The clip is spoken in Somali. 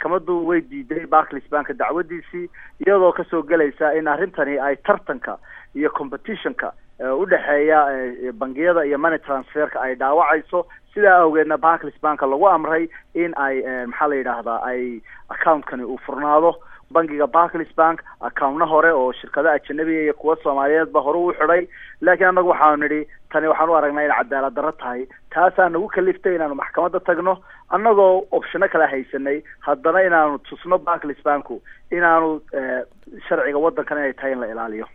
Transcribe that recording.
maxkamaddu way diiday Barclays Bank dacwadiisii iyadoo ka soo galaysa in arrintani ay tartanka iyo competitionka u dhaxeeya bangiyada iyo money transferka ay dhaawacayso sida awgeedna Barclays Bank lagu amray in ay maxaa la yiraahdaa ay account-kani u furnaado bangiga Barclays Bank account-na hore oo shirkadaha ajnabiga iyo kuwa Soomaaliyeed ba hore u xiray laakiin anagu waxaan nidhi tani waxaan u aragnaa in cadaalad darro tahay taasaan nagu kaliftay inaanu maxkamadda tagno annagoo option kala haysanay haddana inaanu tusno Barclays Bank inaanu sharciga waddankan ay tahay in la ilaaliyo